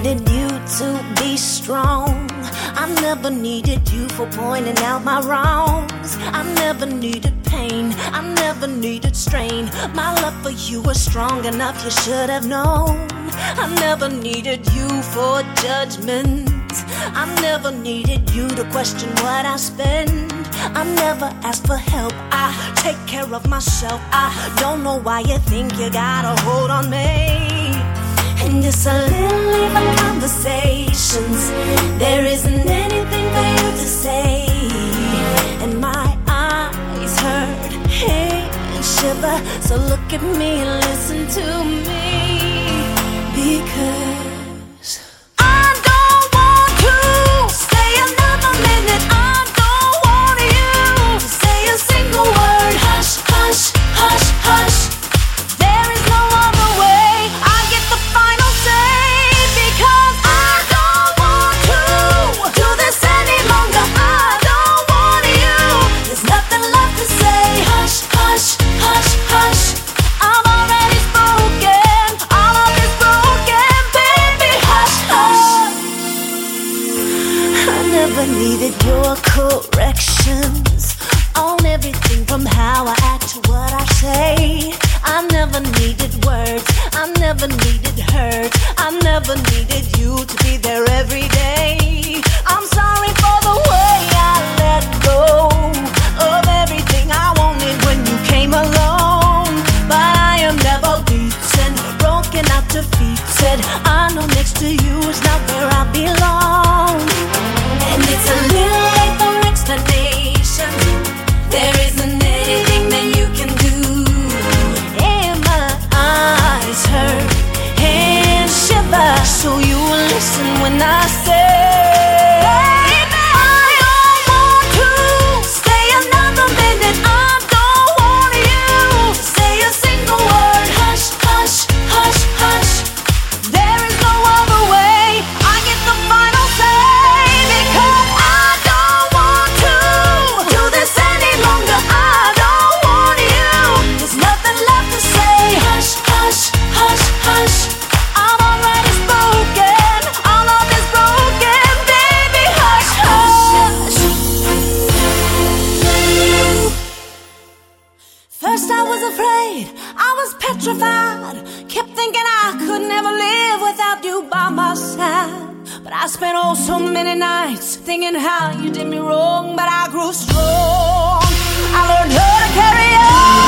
needed you to be strong. I never needed you for pointing out my wrongs. I never needed pain, I never needed strain. My love for you was strong enough, you should have known. I never needed you for judgment. I never needed you to question what I spend. I never asked for help, I take care of myself. I don't know why you think you got a hold on me. And it's a little even conversations. There isn't anything for you to say. And my eyes hurt, and shiver. So look at me and listen to me. Because I don't want to stay another minute. I don't want you to say a single word. Hush, hush, hush, hush. There is no other way. I get the final say. Because I don't want to do this any longer. I don't want you. There's nothing left to say. Hush, hush, hush, hush. I'm already spoken. All of is broken, baby. Hush, hush. I never needed your corrections on everything from how I act to what I say. I never needed words, I never needed hurt. I never needed you to be there every day. I'm sorry for the way I let go of everything I wanted when you came along. But I am never beaten, broken out, defeated. I know next to you is not where I belong. And it's a little late for explanation. There isn't anything that you can do. And my eyes hurt and shiver. So you will listen when I say I don't want to stay another minute. I don't want you to say a single word. Hush, hush, hush, hush. There is no other way. I get the final say. Because I don't want to do this any longer. I don't want you. There's nothing left to say. Hush, hush, hush, hush. I'm already spoken. All of is broken, baby. Hush, hush. First I was afraid, I was petrified. Kept thinking I could never live without you by my side. But I spent oh so many nights thinking how you did me wrong. But I grew strong, I learned how to carry on.